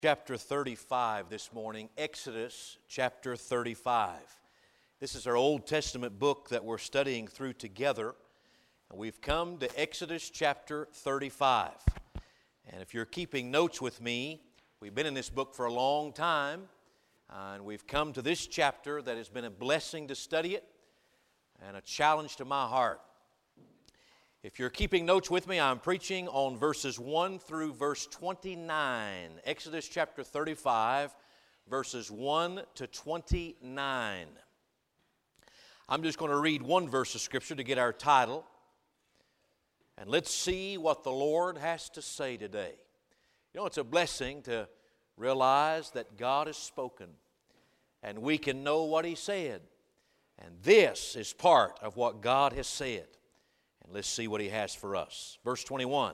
Chapter 35 this morning, Exodus chapter 35. This is our Old Testament book that we're studying through together. And we've come to Exodus chapter 35. And if you're keeping notes with me, we've been in this book for a long time. And we've come to this chapter that has been a blessing to study it and a challenge to my heart. If you're keeping notes with me, I'm preaching on verses 1 through verse 29. Exodus chapter 35, verses 1 to 29. I'm just going to read one verse of Scripture to get our title. And let's see what the Lord has to say today. You know, it's a blessing to realize that God has spoken and we can know what He said. And this is part of what God has said. And let's see what He has for us. Verse 21.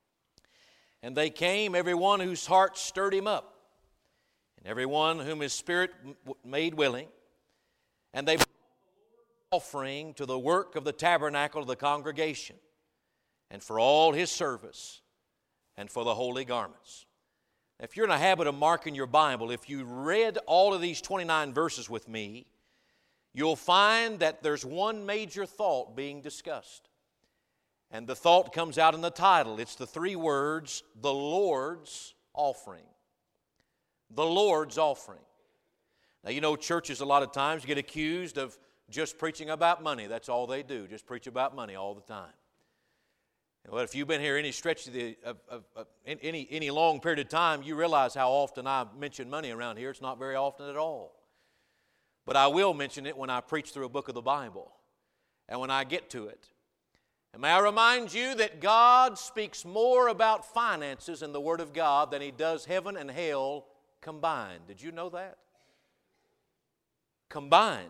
And they came, every one whose heart stirred him up, and every one whom his spirit made willing, and they brought the offering to the work of the tabernacle of the congregation, and for all His service, and for the holy garments. If you're in a habit of marking your Bible, if you read all of these 29 verses with me, you'll find that there's one major thought being discussed. And the thought comes out in the title. It's the three words, the Lord's offering. The Lord's offering. Now, you know, churches a lot of times get accused of just preaching about money. That's all they do, just preach about money all the time. Well, if you've been here any stretch of any long period of time, you realize how often I mention money around here. It's not very often at all. But I will mention it when I preach through a book of the Bible and when I get to it. And may I remind you that God speaks more about finances in the Word of God than He does heaven and hell combined. Did you know that? Combined.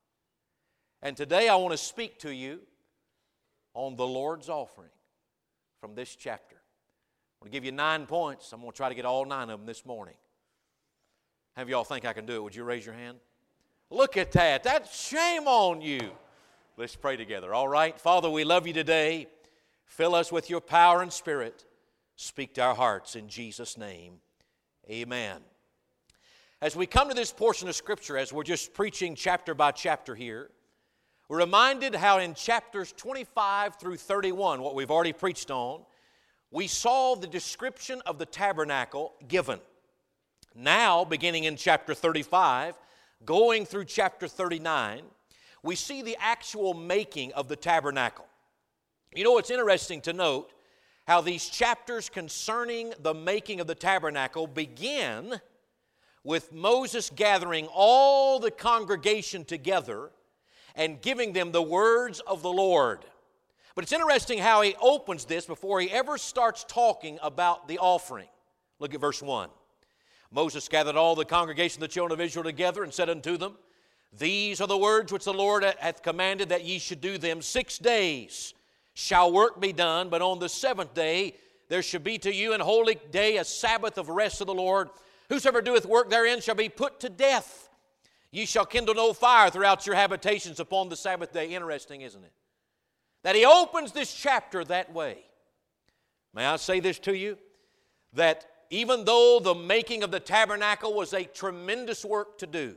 And today I want to speak to you on the Lord's offering from this chapter. I'm going to give you 9 points. I'm going to try to get all 9 of them this morning. How many of y'all think I can do it? Would you raise your hand? Look at that. That's shame on you. Let's pray together, all right? Father, we love You today. Fill us with Your power and Spirit. Speak to our hearts in Jesus' name. Amen. As we come to this portion of Scripture, as we're just preaching chapter by chapter here, we're reminded how in chapters 25 through 31, what we've already preached on, we saw the description of the tabernacle given. Now, beginning in chapter 35, going through chapter 39, we see the actual making of the tabernacle. You know, it's interesting to note how these chapters concerning the making of the tabernacle begin with Moses gathering all the congregation together and giving them the words of the Lord. But it's interesting how he opens this before he ever starts talking about the offering. Look at verse 1. Moses gathered all the congregation of the children of Israel together and said unto them, These are the words which the Lord hath commanded that ye should do them. 6 days shall work be done, but on the 7th day there shall be to you an holy day, a Sabbath of rest of the Lord. Whosoever doeth work therein shall be put to death. Ye shall kindle no fire throughout your habitations upon the Sabbath day. Interesting, isn't it? That he opens this chapter that way. May I say this to you? That even though the making of the tabernacle was a tremendous work to do,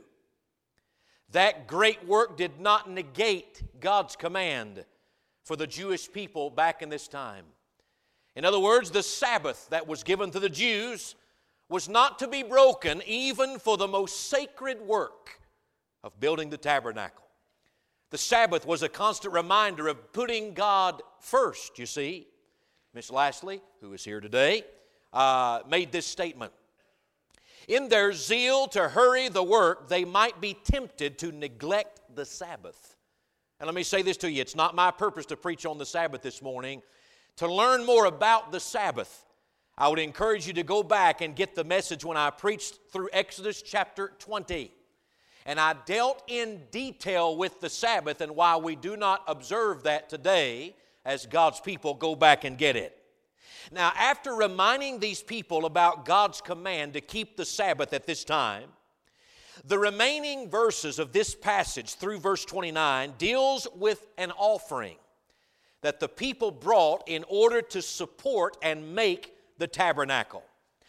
that great work did not negate God's command for the Jewish people back in this time. In other words, the Sabbath that was given to the Jews was not to be broken even for the most sacred work of building the tabernacle. The Sabbath was a constant reminder of putting God first, you see. Miss Lashley, who is here today, made this statement. In their zeal to hurry the work, they might be tempted to neglect the Sabbath. And let me say this to you, it's not my purpose to preach on the Sabbath this morning. To learn more about the Sabbath, I would encourage you to go back and get the message when I preached through Exodus chapter 20. And I dealt in detail with the Sabbath and why we do not observe that today as God's people. Go back and get it. Now, after reminding these people about God's command to keep the Sabbath at this time, the remaining verses of this passage through verse 29 deals with an offering that the people brought in order to support and make the tabernacle.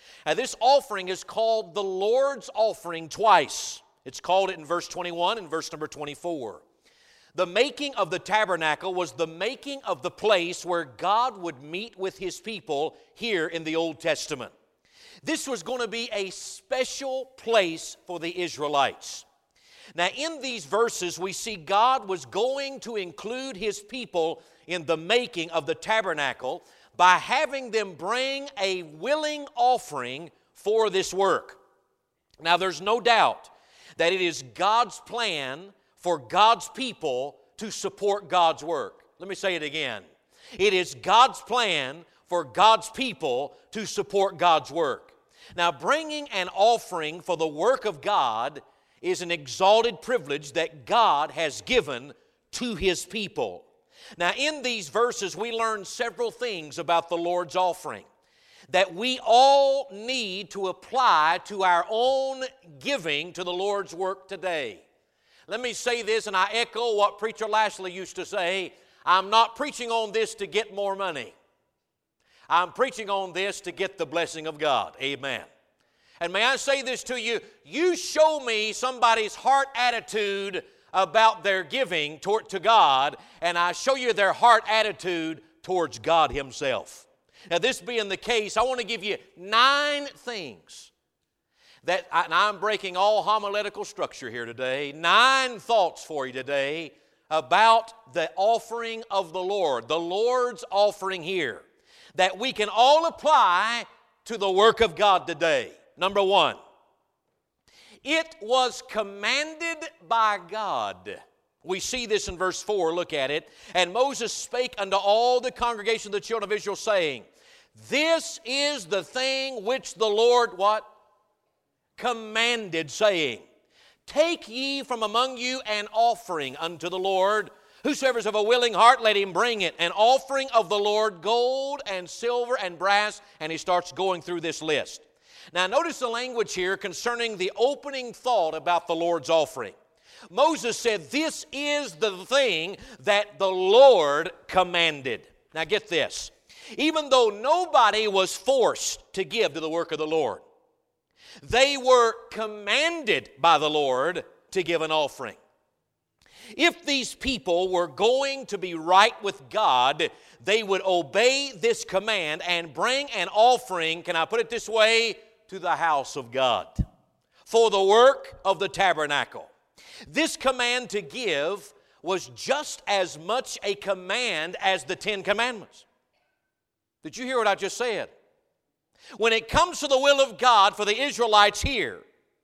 Now, this offering is called the Lord's offering twice. It's called it in verse 21 and verse number 24. The making of the tabernacle was the making of the place where God would meet with His people here in the Old Testament. This was going to be a special place for the Israelites. Now, in these verses, we see God was going to include His people in the making of the tabernacle by having them bring a willing offering for this work. Now, there's no doubt that it is God's plan for God's people to support God's work. Let me say it again. It is God's plan for God's people to support God's work. Now, bringing an offering for the work of God is an exalted privilege that God has given to His people. Now, in these verses, we learn several things about the Lord's offering that we all need to apply to our own giving to the Lord's work today. Let me say this, and I echo what Preacher Lashley used to say. I'm not preaching on this to get more money. I'm preaching on this to get the blessing of God. Amen. And may I say this to you, you show me somebody's heart attitude about their giving to God, and I show you their heart attitude towards God Himself. Now, this being the case, I want to give you 9 things that, and I'm breaking all homiletical structure here today, 9 thoughts for you today about the offering of the Lord's offering here, that we can all apply to the work of God today. Number 1, it was commanded by God. We see this in verse 4. Look at it. And Moses spake unto all the congregation of the children of Israel, saying, This is the thing which the Lord, what? Commanded, saying, Take ye from among you an offering unto the Lord. Whosoever is of a willing heart, let him bring it. An offering of the Lord, gold and silver and brass. And he starts going through this list. Now, notice the language here concerning the opening thought about the Lord's offering. Moses said, This is the thing that the Lord commanded. Now, get this. Even though nobody was forced to give to the work of the Lord, they were commanded by the Lord to give an offering. If these people were going to be right with God, they would obey this command and bring an offering, can I put it this way, to the house of God for the work of the tabernacle. This command to give was just as much a command as the 10 Commandments. Did you hear what I just said? When it comes to the will of God for the Israelites here,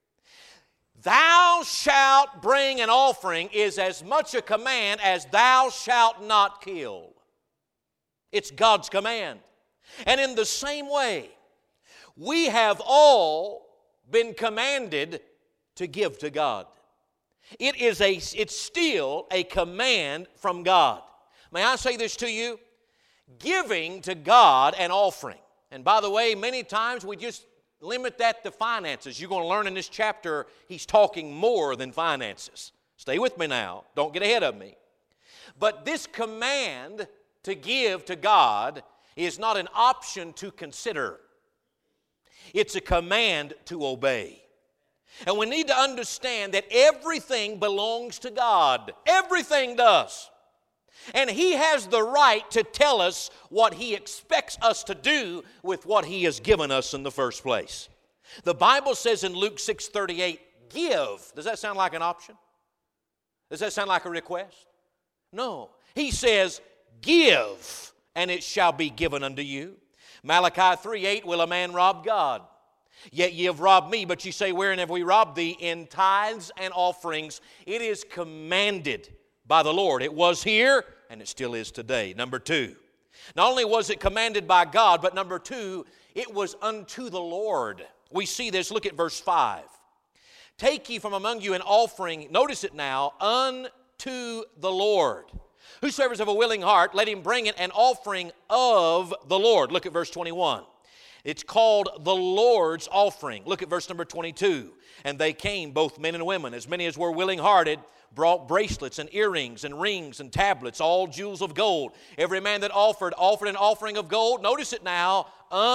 thou shalt bring an offering is as much a command as thou shalt not kill. It's God's command. And in the same way, we have all been commanded to give to God. It's still a command from God. May I say this to you? Giving to God an offering. And by the way, many times we just limit that to finances. You're going to learn in this chapter, he's talking more than finances. Stay with me now. Don't get ahead of me. But this command to give to God is not an option to consider. It's a command to obey. And we need to understand that everything belongs to God. Everything does. And He has the right to tell us what He expects us to do with what He has given us in the first place. The Bible says in Luke 6:38, give. Does that sound like an option? Does that sound like a request? No. He says, give, and it shall be given unto you. Malachi 3:8, will a man rob God? Yet ye have robbed me, but ye say, wherein have we robbed thee? In tithes and offerings. It is commanded by the Lord. It was here, and it still is today. Number 2, not only was it commanded by God, but number 2, it was unto the Lord. We see this. Look at verse 5. Take ye from among you an offering, notice it now, unto the Lord. Whosoever is of a willing heart, let him bring it, an offering of the Lord. Look at verse 21. It's called the Lord's offering. Look at verse number 22. And they came, both men and women, as many as were willing-hearted, brought bracelets and earrings and rings and tablets, all jewels of gold. Every man that offered an offering of gold, notice it now, unto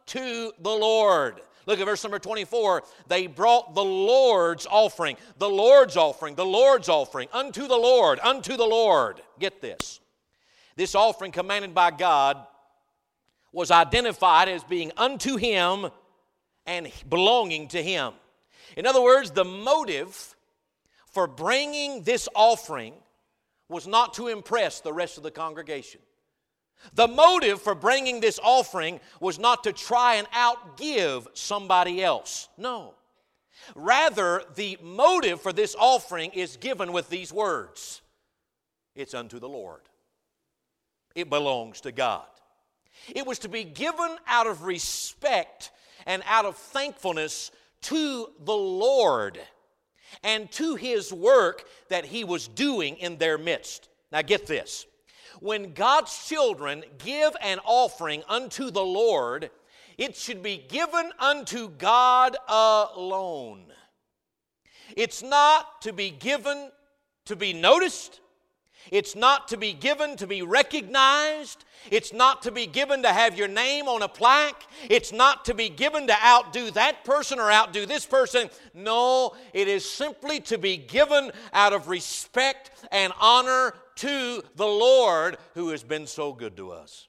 unto the Lord. Look at verse number 24. They brought the Lord's offering. The Lord's offering. The Lord's offering. Unto the Lord. Unto the Lord. Get this. This offering commanded by God was identified as being unto Him and belonging to Him. In other words, the motive for bringing this offering was not to impress the rest of the congregation. The motive for bringing this offering was not to try and outgive somebody else. No. Rather, the motive for this offering is given with these words. It's unto the Lord. It belongs to God. It was to be given out of respect and out of thankfulness to the Lord and to His work that He was doing in their midst. Now get this. When God's children give an offering unto the Lord, it should be given unto God alone. It's not to be given to be noticed. It's not to be given to be recognized. It's not to be given to have your name on a plaque. It's not to be given to outdo that person or outdo this person. No, it is simply to be given out of respect and honor to the Lord who has been so good to us.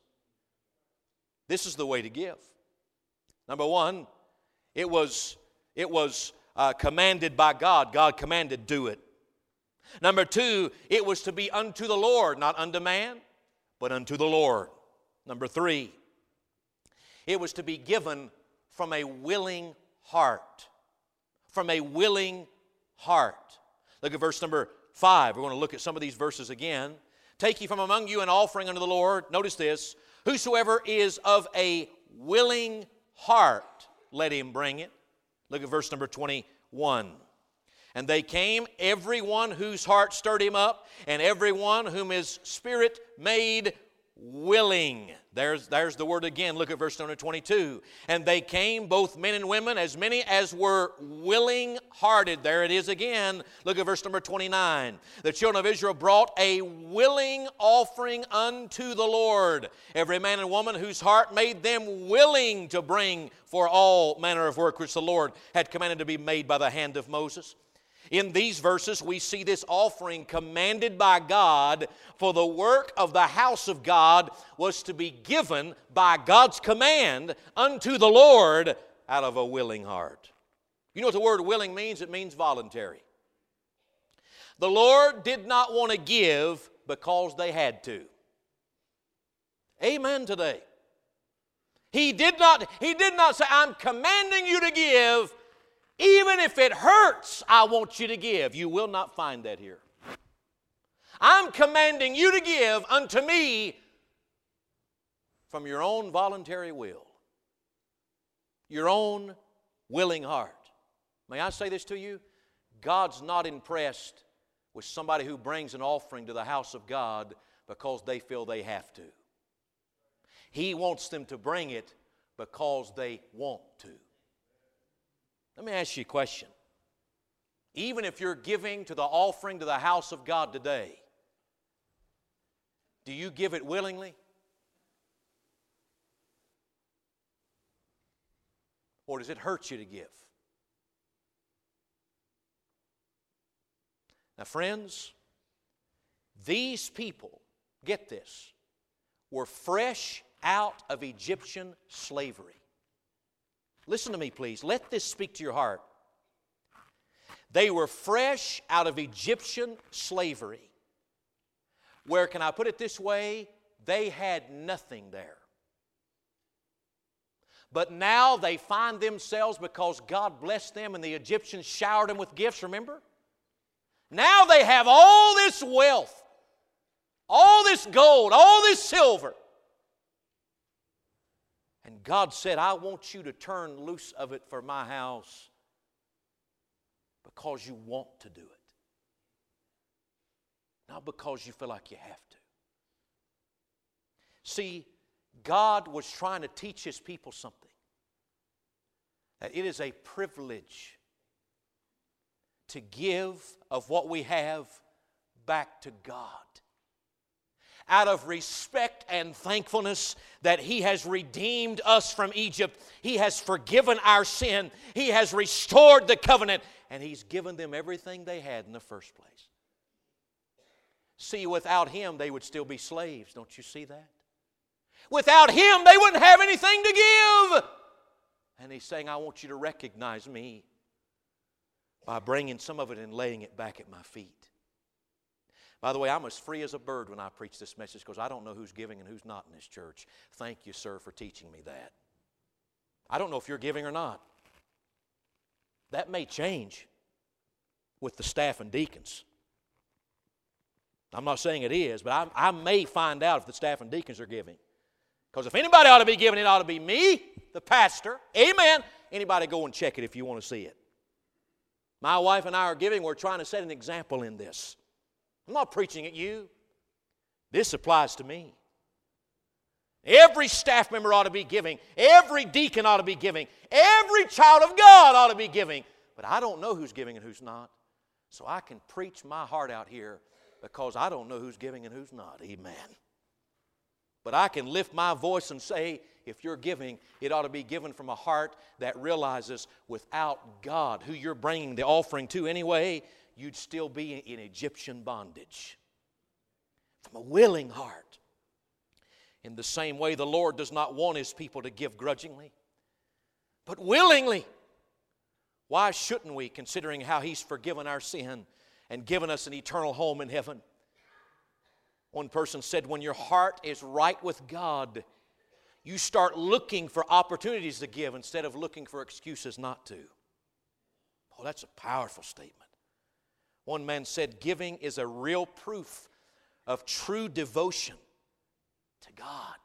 This is the way to give. Number one, it was commanded by God. God commanded, do it. Number two, it was to be unto the Lord, not unto man, but unto the Lord. Number three, it was to be given from a willing heart. From a willing heart. Look at verse number 5. We're going to look at some of these verses again. Take ye from among you an offering unto the Lord. Notice this. Whosoever is of a willing heart, let him bring it. Look at verse number 21. And they came, every one whose heart stirred him up, and every one whom his spirit made willing. There's the word again. Look at verse number 22. And they came, both men and women, as many as were willing-hearted. There it is again. Look at verse number 29. The children of Israel brought a willing offering unto the Lord. Every man and woman whose heart made them willing to bring for all manner of work which the Lord had commanded to be made by the hand of Moses. In these verses, we see this offering commanded by God for the work of the house of God was to be given by God's command unto the Lord out of a willing heart. You know what the word willing means? It means voluntary. The Lord did not want to give because they had to. Amen today. He did not say, I'm commanding you to give. Even if it hurts, I want you to give. You will not find that here. I'm commanding you to give unto me from your own voluntary will, your own willing heart. May I say this to you? God's not impressed with somebody who brings an offering to the house of God because they feel they have to. He wants them to bring it because they want to. Let me ask you a question. Even if you're giving to the offering to the house of God today, do you give it willingly? Or does it hurt you to give? Now, friends, these people, get this, were fresh out of Egyptian slavery. Listen to me, please. Let this speak to your heart. They were fresh out of Egyptian slavery. Where, can I put it this way? They had nothing there. But now they find themselves, because God blessed them and the Egyptians showered them with gifts, remember? Now they have all this wealth, all this gold, all this silver. And God said, I want you to turn loose of it for my house because you want to do it. Not because you feel like you have to. See, God was trying to teach His people something. That it is a privilege to give of what we have back to God. out of respect and thankfulness that He has redeemed us from Egypt. He has forgiven our sin. He has restored the covenant. And He's given them everything they had in the first place. See, without Him, they would still be slaves. Don't you see that? Without Him, they wouldn't have anything to give. And He's saying, I want you to recognize me by bringing some of it and laying it back at my feet. By the way, I'm as free as a bird when I preach this message because I don't know who's giving and who's not in this church. Thank you, sir, for teaching me that. I don't know if you're giving or not. That may change with the staff and deacons. I'm not saying it is, but I may find out if the staff and deacons are giving. Because if anybody ought to be giving, it ought to be me, the pastor. Amen. Anybody go and check it if you want to see it. My wife and I are giving. We're trying to set an example in this. I'm not preaching at you. This applies to me. Every staff member ought to be giving. Every deacon ought to be giving. Every child of God ought to be giving. But I don't know who's giving and who's not. So I can preach my heart out here because I don't know who's giving and who's not. Amen. But I can lift my voice and say, if you're giving, it ought to be given from a heart that realizes without God, who you're bringing the offering to anyway, you'd still be in Egyptian bondage. From a willing heart. In the same way, the Lord does not want His people to give grudgingly, but willingly. Why shouldn't we, considering how He's forgiven our sin and given us an eternal home in heaven? One person said, when your heart is right with God, you start looking for opportunities to give instead of looking for excuses not to. Oh, that's a powerful statement. One man said, giving is a real proof of true devotion to God.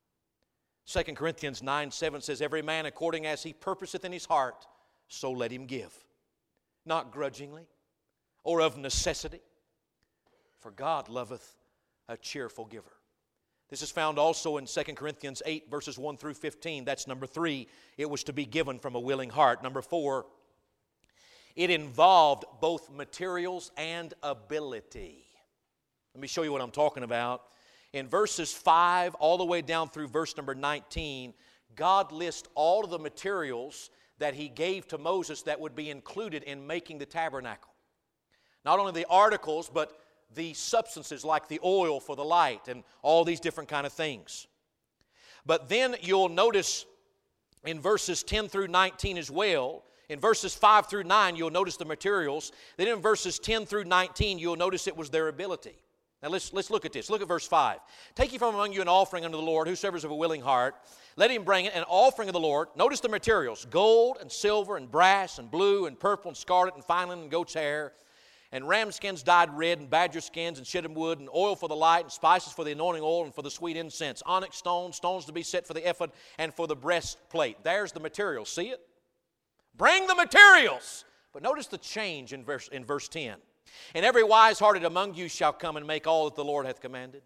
2 Corinthians 9:7 says, every man according as he purposeth in his heart, so let him give. Not grudgingly or of necessity, for God loveth a cheerful giver. This is found also in 2 Corinthians 8, verses 1 through 15. That's number 3. It was to be given from a willing heart. Number 4, it involved both materials and ability. Let me show you what I'm talking about. In verses 5 all the way down through verse number 19, God lists all of the materials that He gave to Moses that would be included in making the tabernacle. Not only the articles, but the substances like the oil for the light and all these different kind of things. But then you'll notice in verses 10 through 19 as well, in verses 5 through 9, you'll notice the materials. Then in verses 10 through 19, you'll notice it was their ability. Now let's look at this. Look at verse 5. Take ye from among you an offering unto the Lord, whosoever is of a willing heart. Let him bring it, an offering of the Lord. Notice the materials. Gold and silver and brass and blue and purple and scarlet and fine linen and goat's hair. And ram skins dyed red and badger skins and shittim wood and oil for the light and spices for the anointing oil and for the sweet incense. Onyx stones, stones to be set for the ephod and for the breastplate. There's the materials. See it? Bring the materials. But notice the change in verse 10. And every wise-hearted among you shall come and make all that the Lord hath commanded.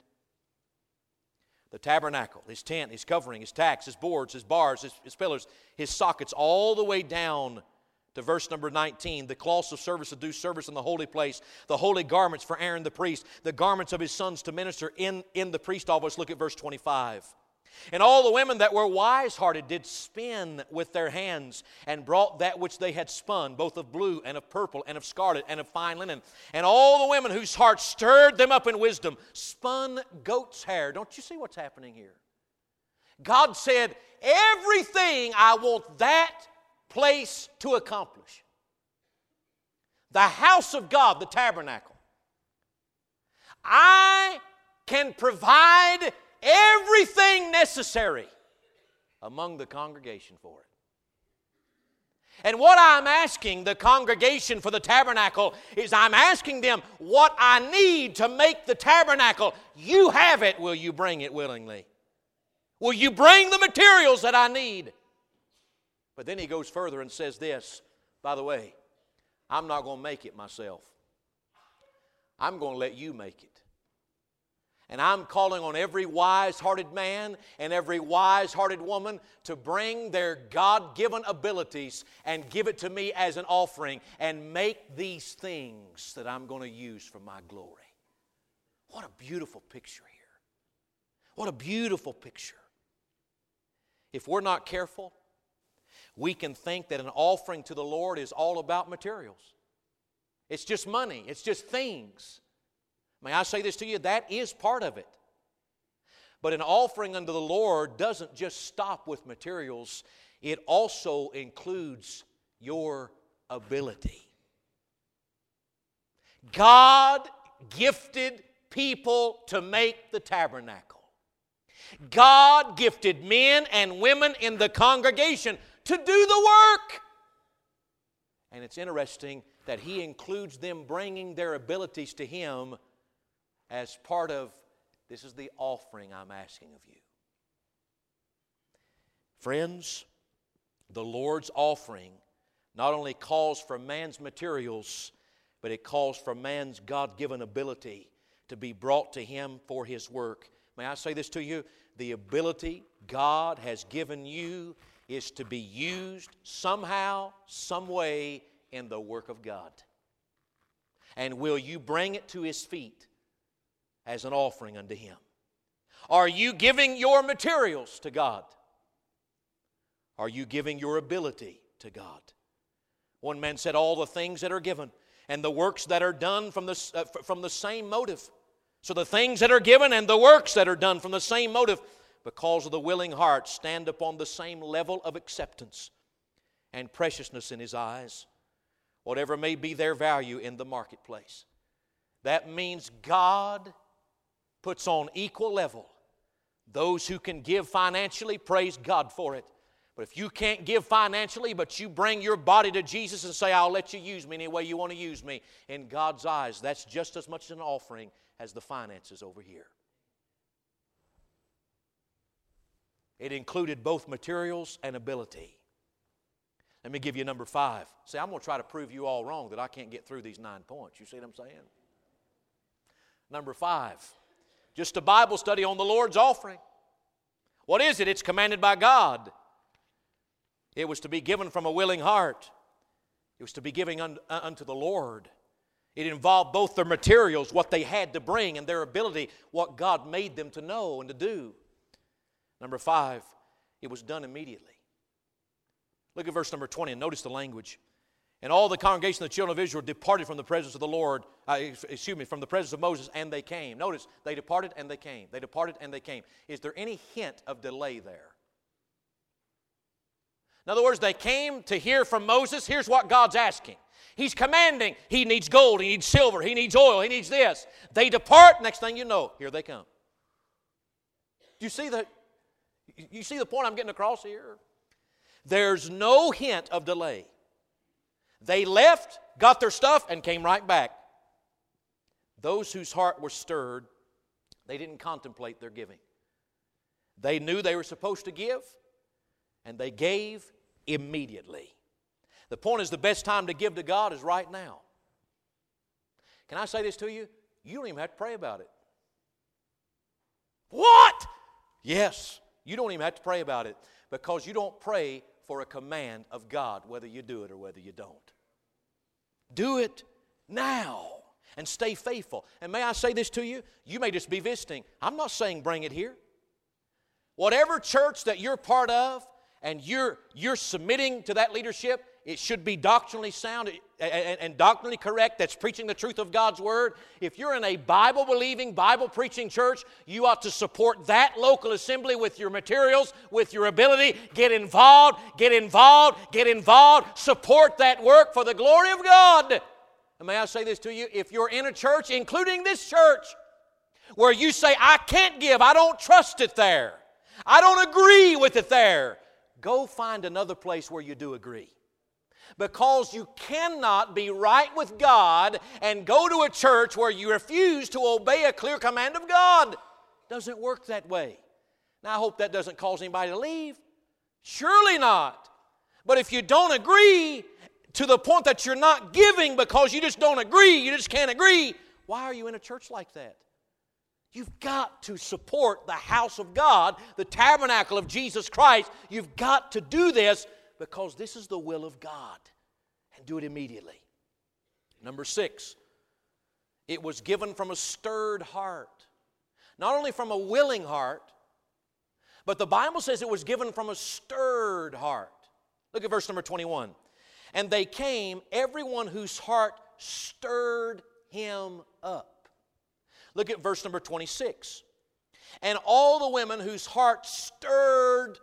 The tabernacle, His tent, His covering, His tacks, His boards, His bars, His pillars, His sockets, all the way down to verse number 19. The cloths of service to do service in the holy place, the holy garments for Aaron the priest, the garments of his sons to minister in the priest office. Look at verse 25. And all the women that were wise-hearted did spin with their hands and brought that which they had spun, both of blue and of purple and of scarlet and of fine linen. And all the women whose hearts stirred them up in wisdom spun goat's hair. Don't you see what's happening here? God said, everything I want that place to accomplish. The house of God, the tabernacle. I can provide everything necessary among the congregation for it. And what I'm asking the congregation for the tabernacle is I'm asking them what I need to make the tabernacle. You have it. Will you bring it willingly? Will you bring the materials that I need? But then he goes further and says this, by the way, I'm not going to make it myself. I'm going to let you make it. And I'm calling on every wise-hearted man and every wise-hearted woman to bring their God-given abilities and give it to me as an offering and make these things that I'm going to use for my glory. What a beautiful picture here. What a beautiful picture. If we're not careful, we can think that an offering to the Lord is all about materials. It's just money. It's just things. May I say this to you? That is part of it. But an offering unto the Lord doesn't just stop with materials. It also includes your ability. God gifted people to make the tabernacle. God gifted men and women in the congregation to do the work. And it's interesting that He includes them bringing their abilities to Him as part of, this is the offering I'm asking of you. Friends, the Lord's offering not only calls for man's materials, but it calls for man's God-given ability to be brought to Him for His work. May I say this to you? The ability God has given you is to be used somehow, some way in the work of God. And will you bring it to His feet as an offering unto Him? Are you giving your materials to God? Are you giving your ability to God? One man said, all the things that are given and the works that are done from the same motive. So the things that are given and the works that are done from the same motive, because of the willing heart, stand upon the same level of acceptance and preciousness in His eyes, whatever may be their value in the marketplace. That means God puts on equal level those who can give financially, praise God for it. But if you can't give financially, but you bring your body to Jesus and say, I'll let you use me any way you want to use me, in God's eyes, that's just as much an offering as the finances over here. It included both materials and ability. Let me give you number 5. See, I'm going to try to prove you all wrong that I can't get through these 9 points. You see what I'm saying? Number 5, just a Bible study on the Lord's offering. What is it? It's commanded by God. It was to be given from a willing heart. It was to be given unto the Lord. It involved both their materials, what they had to bring, and their ability, what God made them to know and to do. Number 5, it was done immediately. Look at verse number 20 and notice the language. And all the congregation of the children of Israel departed from the presence of the Lord, from the presence of Moses, and they came. Notice, they departed and they came. They departed and they came. Is there any hint of delay there? In other words, they came to hear from Moses. Here's what God's asking. He's commanding. He needs gold. He needs silver. He needs oil. He needs this. They depart. Next thing you know, here they come. You see the point I'm getting across here? There's no hint of delay. They left, got their stuff, and came right back. Those whose heart was stirred, they didn't contemplate their giving. They knew they were supposed to give, and they gave immediately. The point is, the best time to give to God is right now. Can I say this to you? You don't even have to pray about it. What? Yes, you don't even have to pray about it, because you don't pray for a command of God, whether you do it or whether you don't. Do it now and stay faithful. And may I say this to you? You may just be visiting. I'm not saying bring it here. Whatever church that you're part of and you're submitting to that leadership, it should be doctrinally sound and doctrinally correct, that's preaching the truth of God's Word. If you're in a Bible-believing, Bible-preaching church, you ought to support that local assembly with your materials, with your ability. Get involved, get involved, get involved. Support that work for the glory of God. And may I say this to you? If you're in a church, including this church, where you say, I can't give, I don't trust it there, I don't agree with it there, go find another place where you do agree. Because you cannot be right with God and go to a church where you refuse to obey a clear command of God. It doesn't work that way. Now, I hope that doesn't cause anybody to leave. Surely not. But if you don't agree to the point that you're not giving because you just don't agree, you just can't agree, why are you in a church like that? You've got to support the house of God, the tabernacle of Jesus Christ. You've got to do this, because this is the will of God, and do it immediately. Number 6, it was given from a stirred heart. Not only from a willing heart, but the Bible says it was given from a stirred heart. Look at verse number 21. And they came, everyone whose heart stirred him up. Look at verse number 26. And all the women whose heart stirred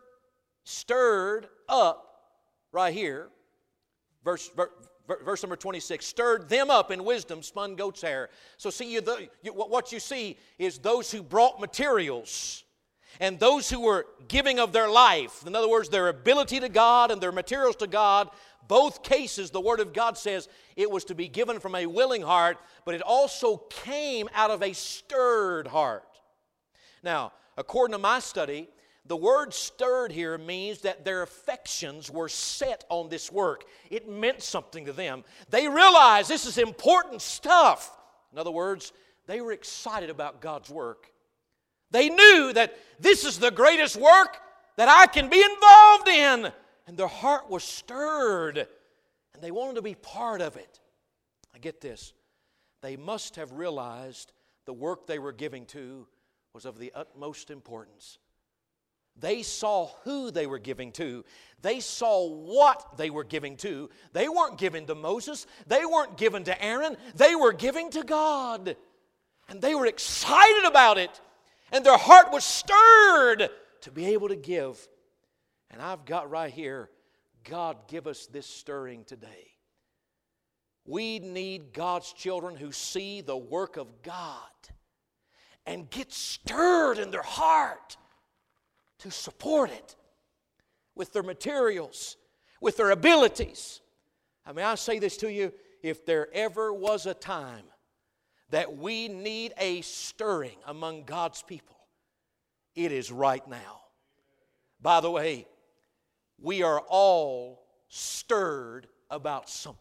up, right here, verse number 26, stirred them up in wisdom, spun goat's hair. So see, what you see is those who brought materials and those who were giving of their life. In other words, their ability to God and their materials to God. Both cases, the Word of God says it was to be given from a willing heart, but it also came out of a stirred heart. Now, according to my study, the word stirred here means that their affections were set on this work. It meant something to them. They realized this is important stuff. In other words, they were excited about God's work. They knew that this is the greatest work that I can be involved in. And their heart was stirred, and they wanted to be part of it. I get this. They must have realized the work they were giving to was of the utmost importance. They saw who they were giving to. They saw what they were giving to. They weren't giving to Moses. They weren't giving to Aaron. They were giving to God. And they were excited about it. And their heart was stirred to be able to give. And I've got right here, God, give us this stirring today. We need God's children who see the work of God and get stirred in their heart to support it with their materials, with their abilities. I mean, I say this to you, if there ever was a time that we need a stirring among God's people, it is right now. By the way, we are all stirred about something.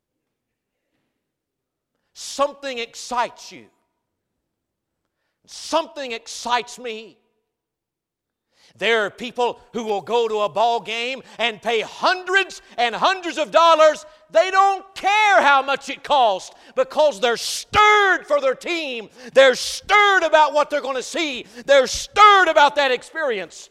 Something excites you. Something excites me. There are people who will go to a ball game and pay hundreds and hundreds of dollars. They don't care how much it costs because they're stirred for their team. They're stirred about what they're going to see. They're stirred about that experience.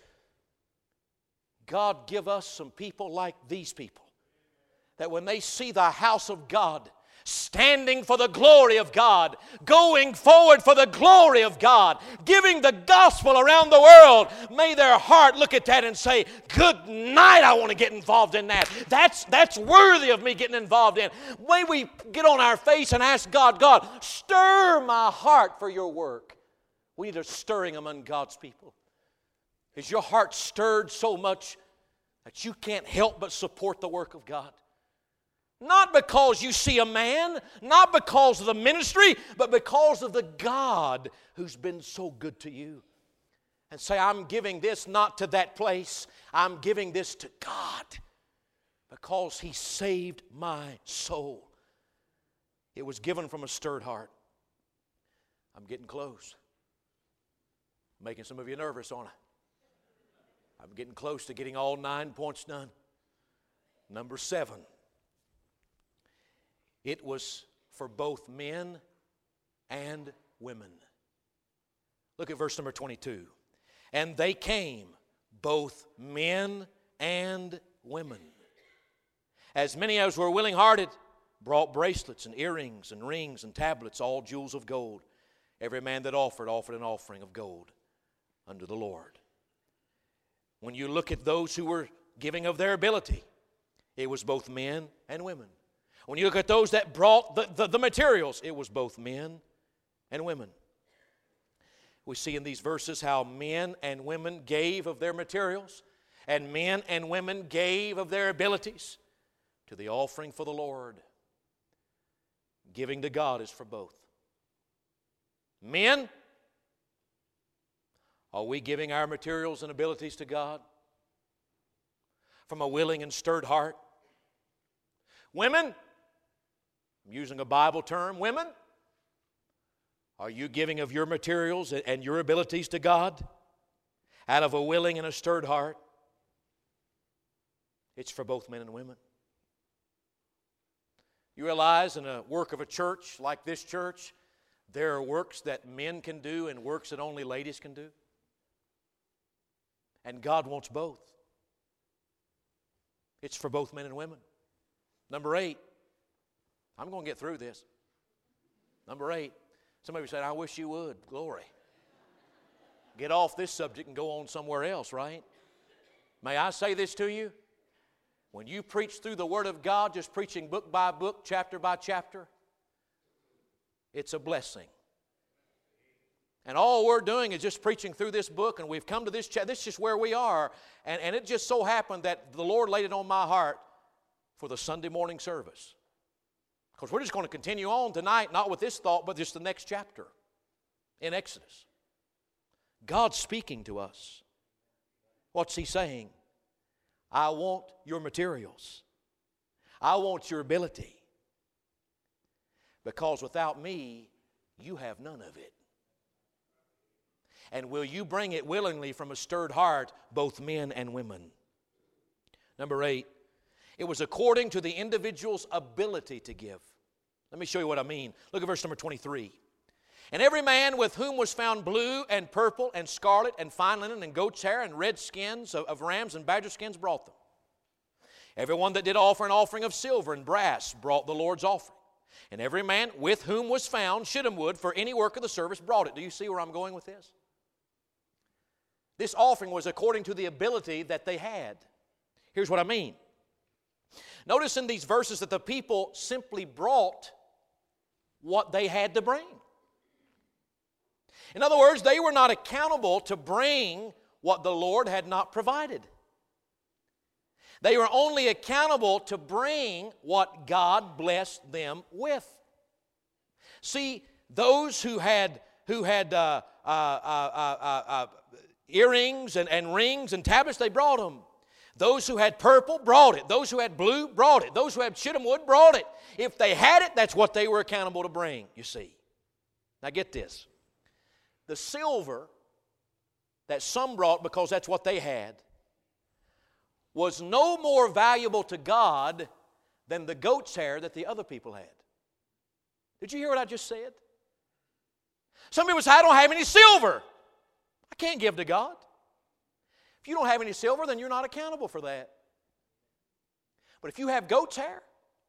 God, give us some people like these people, that when they see the house of God standing for the glory of God, going forward for the glory of God, giving the gospel around the world, may their heart look at that and say, good night, I want to get involved in that. That's worthy of me getting involved in. May we get on our face and ask God, God, stir my heart for your work. We need a stirring among God's people. Is your heart stirred so much that you can't help but support the work of God? Not because you see a man, not because of the ministry, but because of the God who's been so good to you. And say, I'm giving this not to that place. I'm giving this to God because He saved my soul. It was given from a stirred heart. I'm getting close. I'm making some of you nervous, aren't I? I'm getting close to getting all 9 points done. Number 7. It was for both men and women. Look at verse number 22. And they came, both men and women. As many as were willing-hearted brought bracelets and earrings and rings and tablets, all jewels of gold. Every man that offered an offering of gold unto the Lord. When you look at those who were giving of their ability, it was both men and women. When you look at those that brought the materials, it was both men and women. We see in these verses how men and women gave of their materials, and men and women gave of their abilities to the offering for the Lord. Giving to God is for both. Men, are we giving our materials and abilities to God from a willing and stirred heart? Women, I'm using a Bible term, women, are you giving of your materials and your abilities to God out of a willing and a stirred heart? It's for both men and women. You realize in a work of a church like this church, There are works that men can do and works that only ladies can do. And God wants both. It's for both men and women. Number 8. I'm going to get through this. Number 8. Somebody said, I wish you would. Glory. Get off this subject and go on somewhere else, right? May I say this to you? When you preach through the Word of God, just preaching book by book, chapter by chapter, it's a blessing. And all we're doing is just preaching through this book, and we've come to this chapter. This is just where we are. And it just so happened that the Lord laid it on my heart for the Sunday morning service. Because we're just going to continue on tonight, not with this thought, but just the next chapter in Exodus. God's speaking to us. What's He saying? I want your materials. I want your ability. Because without me, you have none of it. And will you bring it willingly from a stirred heart, both men and women? Number 8, it was according to the individual's ability to give. Let me show you what I mean. Look at verse number 23. And every man with whom was found blue and purple and scarlet and fine linen and goat's hair and red skins of rams and badger skins brought them. Everyone that did offer an offering of silver and brass brought the Lord's offering. And every man with whom was found shittim wood for any work of the service brought it. Do you see where I'm going with this? This offering was according to the ability that they had. Here's what I mean. Notice in these verses that the people simply brought what they had to bring. In other words, they were not accountable to bring what the Lord had not provided. They were only accountable to bring what God blessed them with. See, those who had earrings and rings and tablets, they brought them. Those who had purple brought it. Those who had blue brought it. Those who had shittim wood brought it. If they had it, that's what they were accountable to bring, you see. Now get this. The silver that some brought because that's what they had was no more valuable to God than the goat's hair that the other people had. Did you hear what I just said? Some people say, I don't have any silver. I can't give to God. If you don't have any silver, then you're not accountable for that. But if you have goat's hair,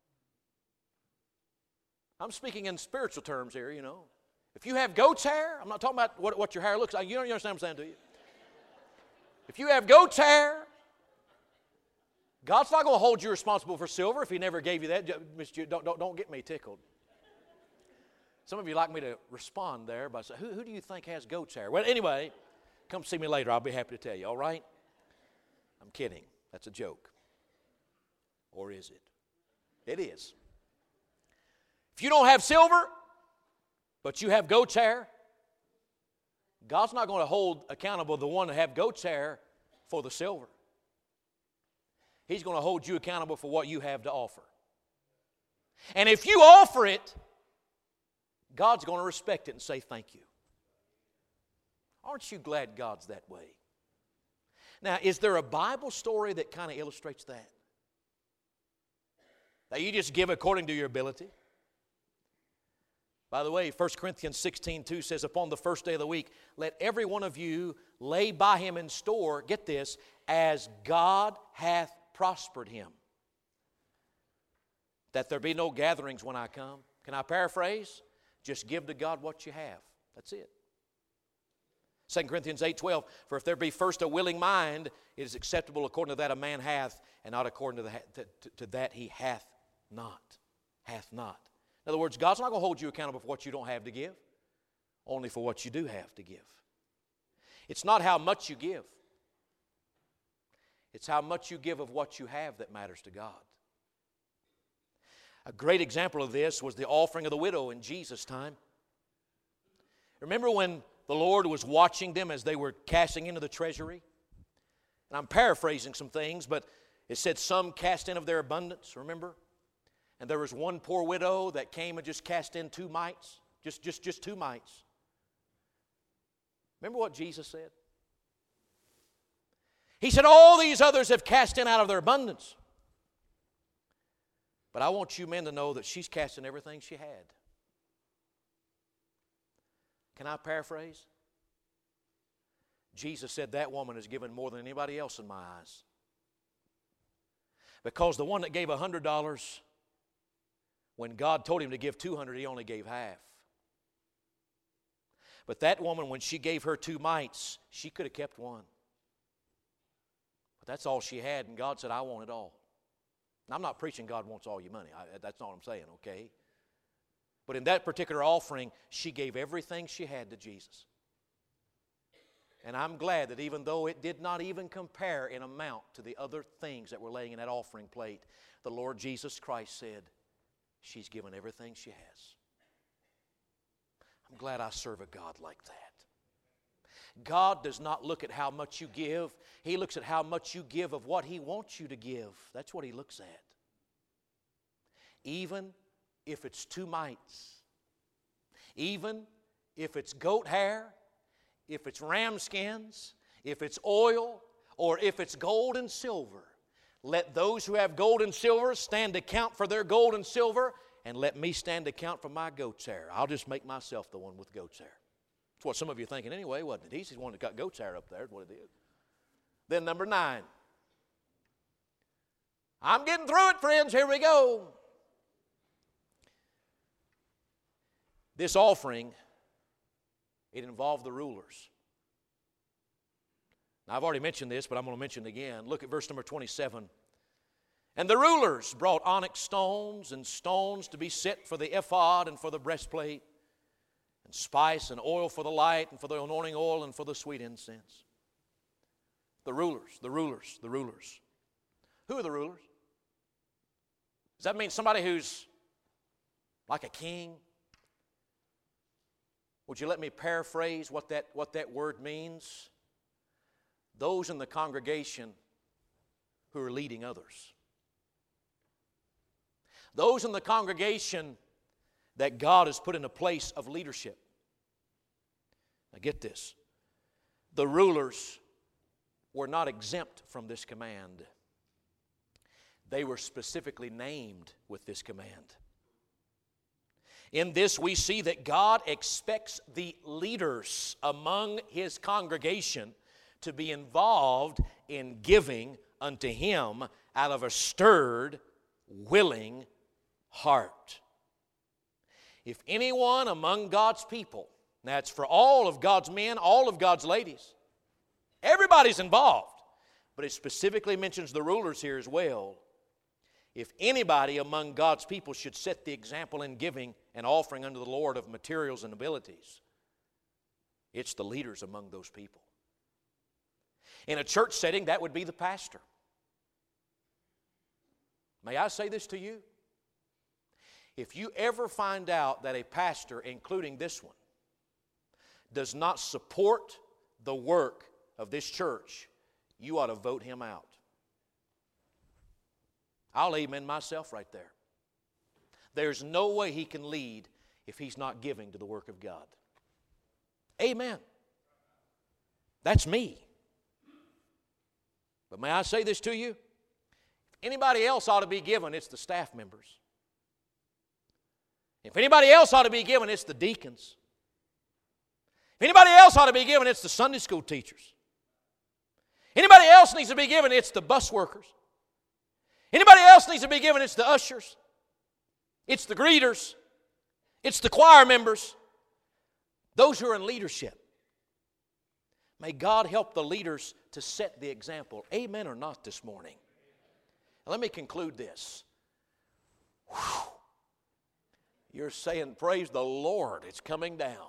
I'm speaking in spiritual terms here, you know. If you have goat's hair, I'm not talking about what your hair looks like. You understand what I'm saying to you? If you have goat's hair, God's not going to hold you responsible for silver if He never gave you that. Don't get me tickled. Some of you like me to respond there by saying, who do you think has goat's hair? Well, anyway, come see me later. I'll be happy to tell you, all right? I'm kidding. That's a joke. Or is it? It is. If you don't have silver, but you have goat's hair, God's not going to hold accountable the one that have goat's hair for the silver. He's going to hold you accountable for what you have to offer. And if you offer it, God's going to respect it and say thank you. Aren't you glad God's that way? Now, is there a Bible story that kind of illustrates that? That you just give according to your ability? By the way, 1 Corinthians 16:2 says, upon the first day of the week, let every one of you lay by him in store, get this, as God hath prospered him, that there be no gatherings when I come. Can I paraphrase? Just give to God what you have. That's it. 2 Corinthians 8:12, for if there be first a willing mind, it is acceptable according to that a man hath, and not according to that he hath not. Hath not. In other words, God's not going to hold you accountable for what you don't have to give, only for what you do have to give. It's not how much you give. It's how much you give of what you have that matters to God. A great example of this was the offering of the widow in Jesus' time. Remember when the Lord was watching them as they were casting into the treasury? And I'm paraphrasing some things, but it said some cast in of their abundance, remember? And there was one poor widow that came and just cast in 2 mites, just 2 mites. Remember what Jesus said? He said, all these others have cast in out of their abundance. But I want you men to know that she's cast in everything she had. Can I paraphrase? Jesus said that woman has given more than anybody else in my eyes. Because the one that gave $100, when God told him to give 200, he only gave half. But that woman, when she gave her 2 mites, she could have kept one. But that's all she had, and God said, I want it all. Now, I'm not preaching God wants all your money. That's not what I'm saying, okay? But in that particular offering, she gave everything she had to Jesus. And I'm glad that even though it did not even compare in amount to the other things that were laying in that offering plate, the Lord Jesus Christ said, she's given everything she has. I'm glad I serve a God like that. God does not look at how much you give. He looks at how much you give of what He wants you to give. That's what He looks at. Even if it's 2 mites, even if it's goat hair, if it's ram skins, if it's oil, or if it's gold and silver, let those who have gold and silver stand account for their gold and silver, and let me stand account for my goat's hair. I'll just make myself the one with goat's hair. That's what some of you are thinking anyway, wasn't it? He's the one that got goat's hair up there. That's what it is. Then number 9. I'm getting through it, friends. Here we go. This offering, it involved the rulers. Now, I've already mentioned this, but I'm going to mention it again. Look at verse number 27. And the rulers brought onyx stones and stones to be set for the ephod and for the breastplate, and spice and oil for the light and for the anointing oil and for the sweet incense. The rulers, the rulers, the rulers. Who are the rulers? Does that mean somebody who's like a king? Would you let me paraphrase what that word means? Those in the congregation who are leading others. Those in the congregation that God has put in a place of leadership. Now get this. The rulers were not exempt from this command. They were specifically named with this command. In this we see that God expects the leaders among His congregation to be involved in giving unto Him out of a stirred, willing heart. If anyone among God's people, that's for all of God's men, all of God's ladies, everybody's involved, but it specifically mentions the rulers here as well. If anybody among God's people should set the example in giving and offering unto the Lord of materials and abilities, it's the leaders among those people. In a church setting, that would be the pastor. May I say this to you? If you ever find out that a pastor, including this one, does not support the work of this church, you ought to vote him out. I'll amen myself right there. There's no way he can lead if he's not giving to the work of God. Amen. That's me. But may I say this to you? If anybody else ought to be given, it's the staff members. If anybody else ought to be given, it's the deacons. If anybody else ought to be given, it's the Sunday school teachers. Anybody else needs to be given, it's the bus workers. Anybody else needs to be given, it's the ushers. It's the greeters. It's the choir members. Those who are in leadership. May God help the leaders to set the example. Amen or not this morning? Now, let me conclude this. Whew. You're saying, praise the Lord, it's coming down.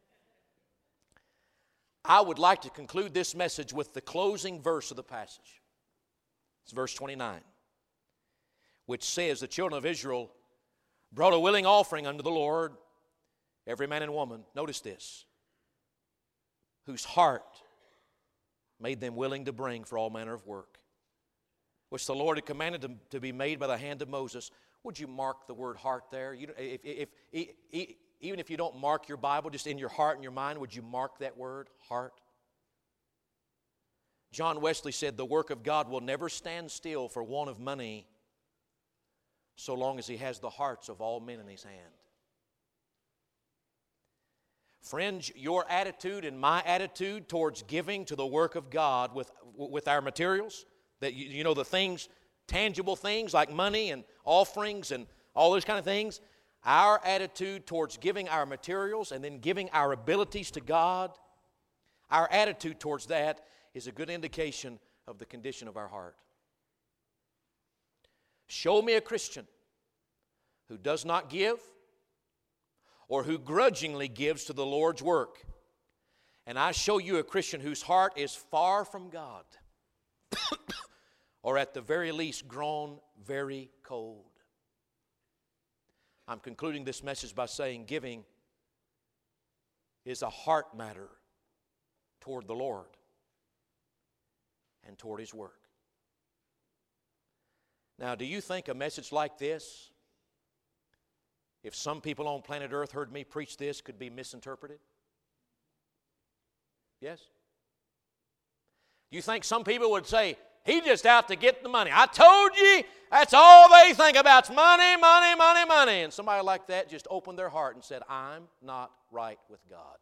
I would like to conclude this message with the closing verse of the passage. It's verse 29, which says, the children of Israel brought a willing offering unto the Lord, every man and woman, notice this, whose heart made them willing to bring for all manner of work, which the Lord had commanded them to be made by the hand of Moses. Would you mark the word heart there? Even if you don't mark your Bible, just in your heart and your mind, would you mark that word, heart? John Wesley said, the work of God will never stand still for want of money so long as He has the hearts of all men in His hand. Friends, your attitude and my attitude towards giving to the work of God with our materials, that you know, the things, tangible things like money and offerings and all those kind of things, our attitude towards giving our materials and then giving our abilities to God, our attitude towards that is a good indication of the condition of our heart. Show me a Christian who does not give or who grudgingly gives to the Lord's work, and I show you a Christian whose heart is far from God or at the very least grown very cold. I'm concluding this message by saying giving is a heart matter toward the Lord and toward His work. Now, do you think a message like this, if some people on planet Earth heard me preach this, could be misinterpreted? Yes? Do you think some people would say, he's just out to get the money? I told you, that's all they think about. It's money, money, money, money. And somebody like that just opened their heart and said, I'm not right with God.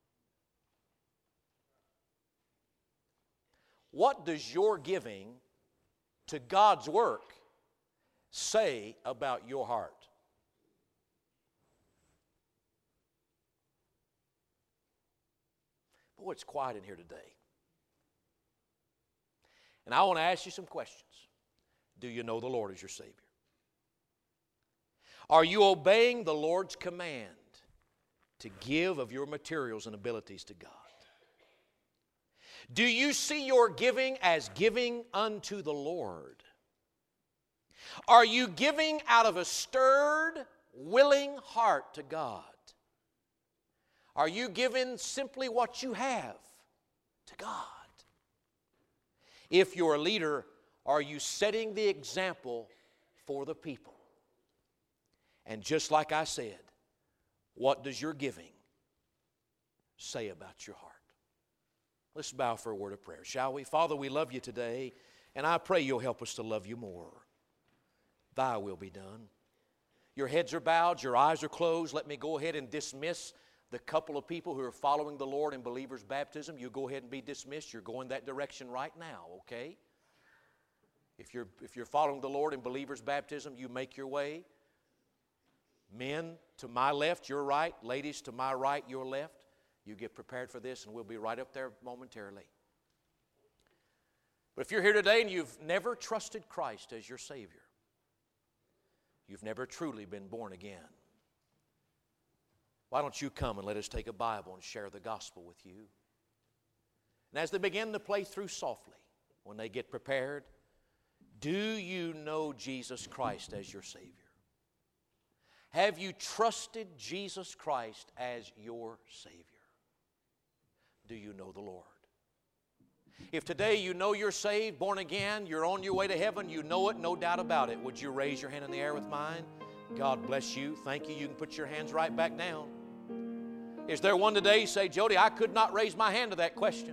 What does your giving to God's work say about your heart? Boy, it's quiet in here today. And I want to ask you some questions. Do you know the Lord as your Savior? Are you obeying the Lord's command to give of your materials and abilities to God? Do you see your giving as giving unto the Lord? Are you giving out of a stirred, willing heart to God? Are you giving simply what you have to God? If you're a leader, are you setting the example for the people? And just like I said, what does your giving say about your heart? Let's bow for a word of prayer, shall we? Father, we love you today, and I pray you'll help us to love you more. Thy will be done. Your heads are bowed, your eyes are closed. Let me go ahead and dismiss the couple of people who are following the Lord in believers' baptism. You go ahead and be dismissed. You're going that direction right now, okay? If you're following the Lord in believers' baptism, you make your way. Men to my left, your right. Ladies to my right, your left. You get prepared for this, and we'll be right up there momentarily. But if you're here today and you've never trusted Christ as your Savior, you've never truly been born again, why don't you come and let us take a Bible and share the gospel with you? And as they begin to play through softly, when they get prepared, do you know Jesus Christ as your Savior? Have you trusted Jesus Christ as your Savior? Do you know the Lord? If today you know you're saved, born again, you're on your way to heaven, you know it, no doubt about it, would you raise your hand in the air with mine? God bless you. Thank you. You can put your hands right back down. Is there one today, say, Jody, I could not raise my hand to that question,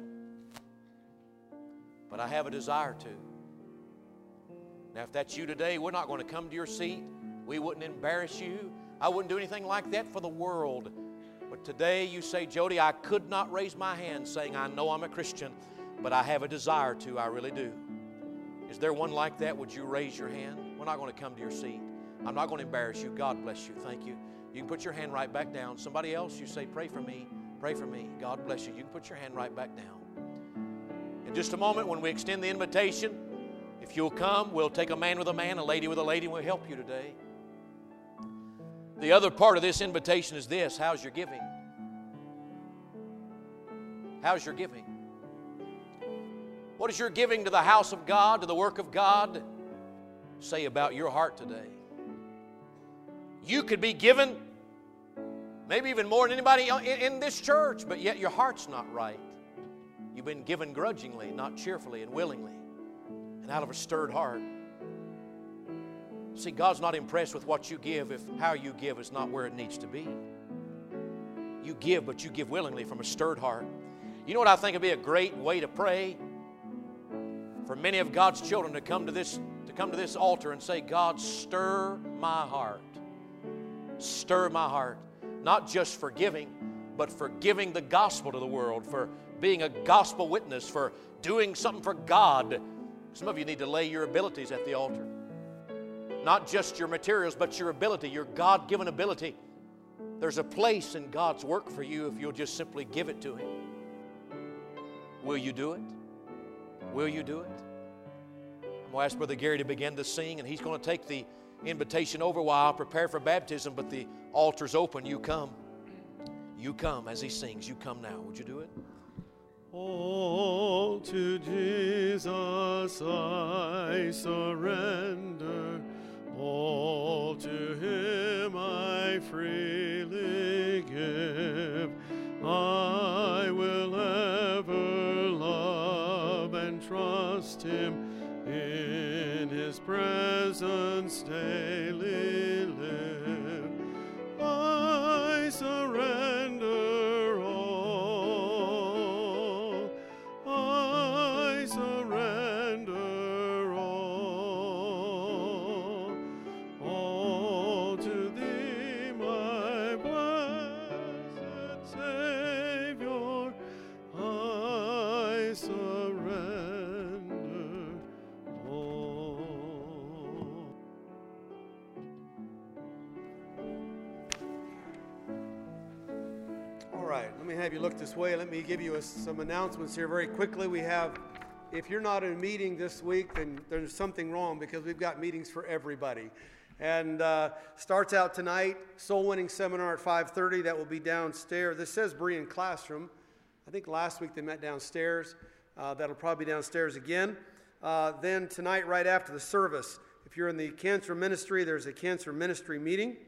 but I have a desire to. Now, if that's you today, we're not going to come to your seat. We wouldn't embarrass you. I wouldn't do anything like that for the world. But today you say, Jody, I could not raise my hand saying, I know I'm a Christian, but I have a desire to. I really do. Is there one like that? Would you raise your hand? We're not going to come to your seat. I'm not going to embarrass you. God bless you. Thank you. You can put your hand right back down. Somebody else, you say, pray for me. Pray for me. God bless you. You can put your hand right back down. In just a moment, when we extend the invitation, if you'll come, we'll take a man with a man, a lady with a lady, and we'll help you today. The other part of this invitation is this: how's your giving? How's your giving? What is your giving to the house of God, to the work of God, say about your heart today? You could be given maybe even more than anybody in this church, but yet your heart's not right. You've been given grudgingly, not cheerfully and willingly, and out of a stirred heart. See, God's not impressed with what you give if how you give is not where it needs to be. You give, but you give willingly from a stirred heart. You know what I think would be a great way to pray? For many of God's children to come to this altar and say, God, stir my heart. Stir my heart. Not just for giving, but for giving the gospel to the world, for being a gospel witness, for doing something for God. Some of you need to lay your abilities at the altar. Not just your materials, but your ability, your God-given ability. There's a place in God's work for you if you'll just simply give it to Him. Will you do it? Will you do it? I'm going to ask Brother Gary to begin to sing, and he's going to take the invitation over while I prepare for baptism, but the altar's open. You come. You come as he sings. You come now. Would you do it? All to Jesus I surrender. All to Him I freely give. I will ever love and trust Him, in His presence daily live. I surrender all. I surrender all. All to Thee, my blessed Savior. I surrender all. All right, let me have you look this way. Let me give you some announcements here very quickly. We have, if you're not in a meeting this week, then there's something wrong, because we've got meetings for everybody. And starts out tonight, Soul Winning Seminar at 5:30. That will be downstairs. This says Berean Classroom. I think last week they met downstairs. That'll probably be downstairs again. Then tonight, right after the service, if you're in the cancer ministry, there's a cancer ministry meeting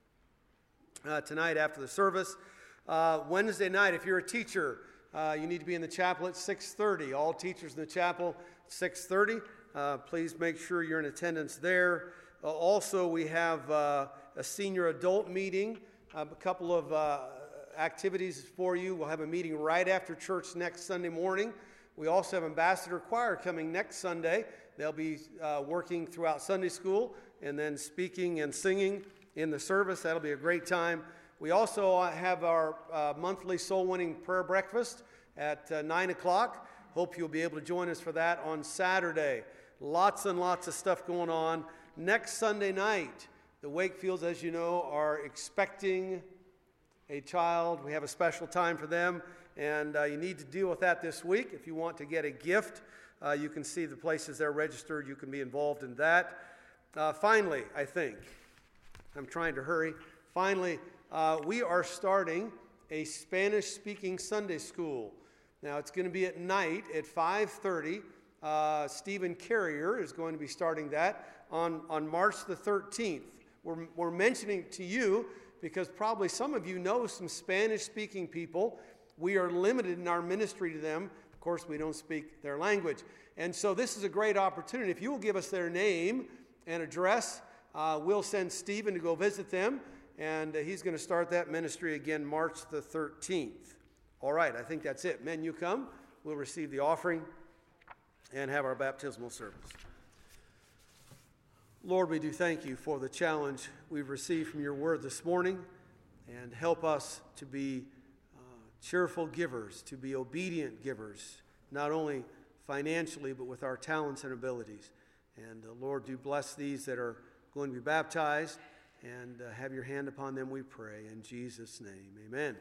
tonight after the service. Wednesday night, if you're a teacher, you need to be in the chapel at 6:30. All teachers in the chapel, 6:30. Please make sure you're in attendance there. Also, we have a senior adult meeting, a couple of activities for you. We'll have a meeting right after church next Sunday morning. We also have Ambassador Choir coming next Sunday. They'll be working throughout Sunday school and then speaking and singing in the service. That'll be a great time. We also have our monthly soul-winning prayer breakfast at 9 o'clock. Hope you'll be able to join us for that on Saturday. Lots and lots of stuff going on. Next Sunday night, the Wakefields, as you know, are expecting a child. We have a special time for them, and you need to deal with that this week. If you want to get a gift, you can see the places they're registered. You can be involved in that. Finally, I think, I'm trying to hurry. Finally, we are starting a Spanish-speaking Sunday school. Now, it's going to be at night at 5:30. Stephen Carrier is going to be starting that on March the 13th. We're mentioning it to you because probably some of you know some Spanish-speaking people. We are limited in our ministry to them. Of course, we don't speak their language. And so this is a great opportunity. If you will give us their name and address, we'll send Stephen to go visit them. And he's going to start that ministry again March the 13th. All right, I think that's it. Men, you come. We'll receive the offering and have our baptismal service. Lord, we do thank you for the challenge we've received from your word this morning, and help us to be cheerful givers, to be obedient givers, not only financially but with our talents and abilities. And Lord, do bless these that are going to be baptized, and have your hand upon them, we pray. In Jesus' name, amen.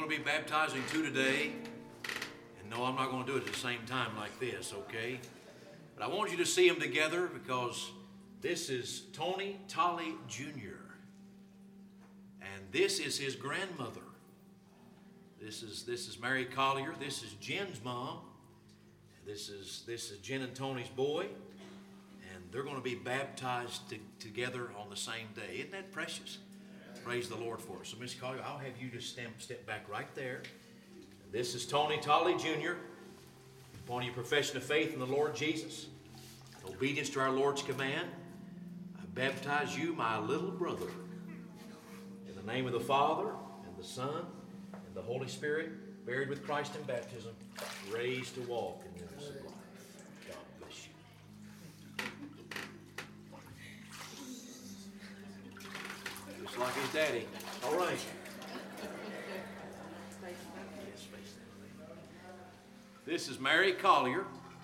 going to be baptizing two today. And no, I'm not going to do it at the same time like this, okay? But I want you to see them together because this is Tony Tolley Jr. And this is his grandmother. This is Mary Collier. This is Jen's mom. This is Jen and Tony's boy. And they're going to be baptized together on the same day. Isn't that precious? Praise the Lord for it. So, Miss Collier, I'll have you just step back right there. This is Tony Tolley Jr. Upon your profession of faith in the Lord Jesus, in obedience to our Lord's command, I baptize you, my little brother, in the name of the Father and the Son and the Holy Spirit, buried with Christ in baptism, raised to walk in newness of life. God bless you. Just like his daddy. All right. This is Mary Collier.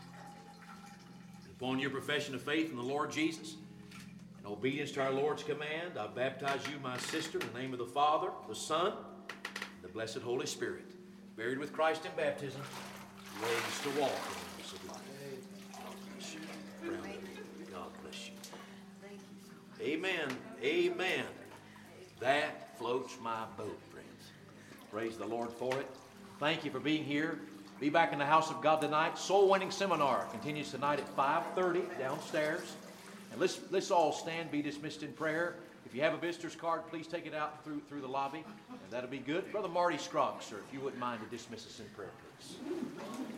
Upon your profession of faith in the Lord Jesus, in obedience to our Lord's command, I baptize you, my sister, in the name of the Father, the Son, and the blessed Holy Spirit, buried with Christ in baptism, raised to walk in the newness of life. God bless you. God bless you. Amen. Amen. That floats my boat, friends. Praise the Lord for it. Thank you for being here. Be back in the house of God tonight. Soul Winning Seminar continues tonight at 5:30 downstairs. And let's all stand, be dismissed in prayer. If you have a visitor's card, please take it out through the lobby, and that'll be good. Brother Marty Scroggs, sir, if you wouldn't mind to dismiss us in prayer, please.